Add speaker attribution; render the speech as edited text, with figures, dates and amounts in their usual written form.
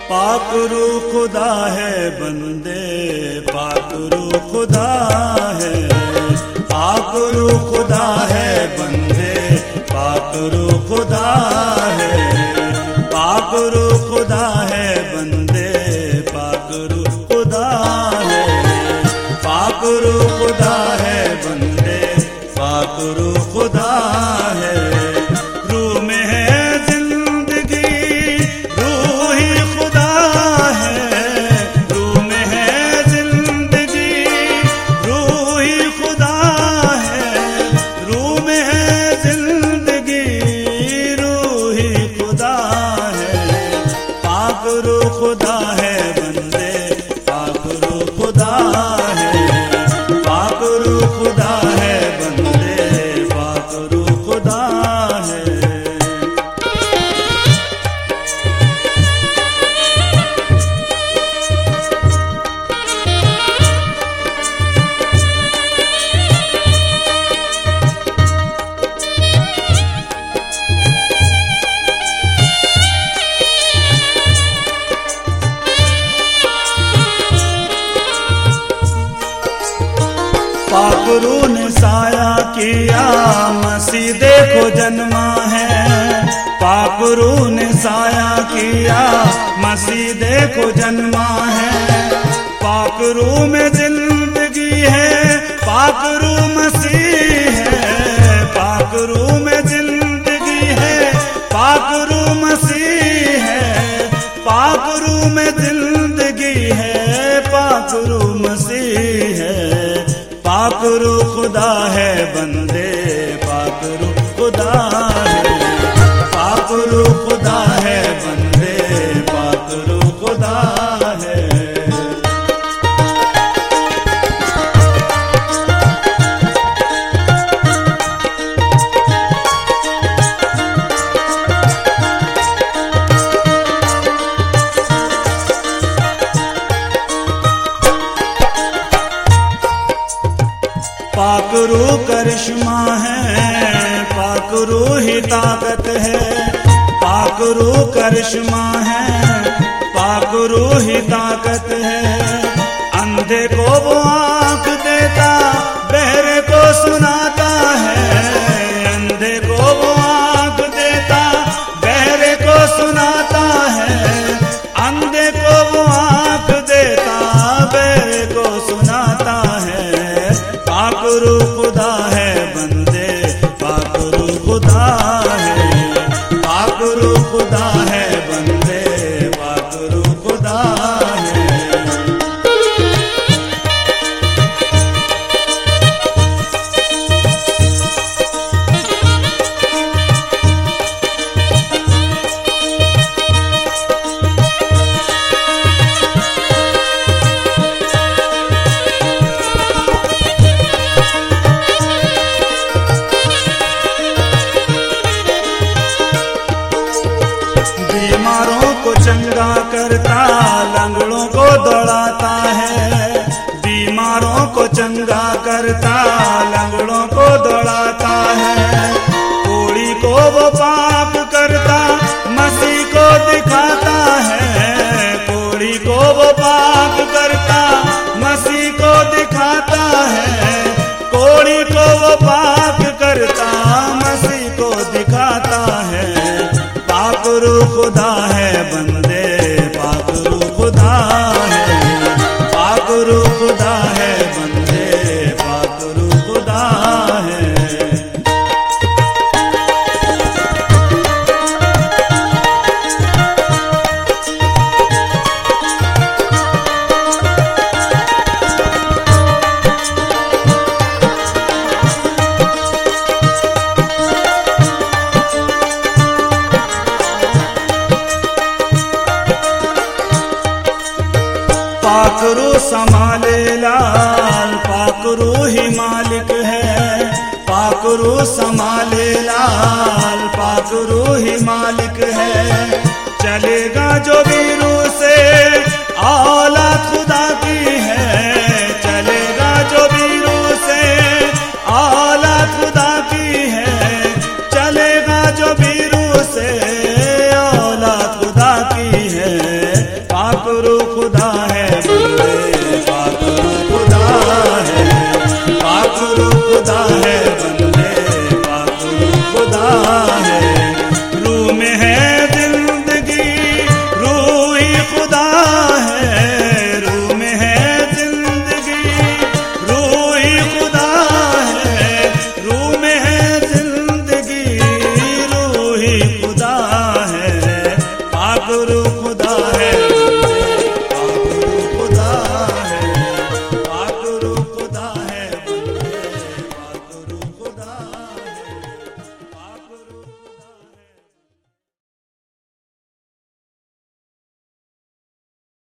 Speaker 1: पाकरू खुदा है बंदे, पाकरू खुदा है, पाकरू खुदा है बंदे, पाकरू खुदा है, पाकरू खुदा है बंदे, पाकरू खुदा है, पाकरू खुदा है बंदे, पाकरू खुदा है। रूह में है जिंदगी, रूह ही खुदा है, रूह में है जिंदगी, रूह ही खुदा है, रूह में है जिंदगी, रूह ही खुदा है। पाकरू खुदा है बंदे, पाकरू खुदा है, पाकरू खुदा है बंदे, पाकरू खुदा है। पाकरू ने साया किया, मसीह देखो जन्मा है, पाकरू ने साया किया, मसीह देखो जन्मा है। पाकरू में जिंदगी है, पाकरू मसीह है, पाकरू में जिंदगी है, पाकरू मसीह है, पाकरू में जिंदगी है, पाकरू मसीह है। पाकरू खुदा है बंदे, पाकरू खुदा है, पाकरू खुदा है बंदे, पाकरू खुदा है। पाकरू करिश्मा है, पाकरू ही ताकत है, पाकरू करिश्मा है, पाकरू ही ताकत है। अंधे को वो आंख देता, बहरे को सुनाता है, अंधे को वो आंख देता, बहरे को सुनाता है, अंधे को वो आंख देता, बहरे को सुनाता है। पाकरू खुदा है बंदे, पाकरू खुदा है, पाकरू खुदा है बंदे, पाकरू खुदा है। बीमारों को चंगा करता, लंगड़ों को दौड़ाता है, बीमारों को चंगा करता, लंगड़ों को दौड़ाता है। कोड़ी को वो पाप करता, मसीह को दिखाता है, कोड़ी को वो पाप करता, मसीह को दिखाता है, कोड़ी को वो पाप करता, मसीह को दिखाता है। पाकरू खुदा है बंदे, पाकरू खुदा है, पाकरू खुदा है बंदे, पाकरू खुदा है। पाकरू संभाले लाल, पाकरू ही मालिक है, पाकरू संभाले लाल, पाकरू ही मालिक है। चलेगा जो वीरू से, औलाद खुदा की है, चलेगा जो वीरू से, औलाद खुदा की है, चलेगा जो वीरू से, औलाद खुदा की है। खुदा है बंदा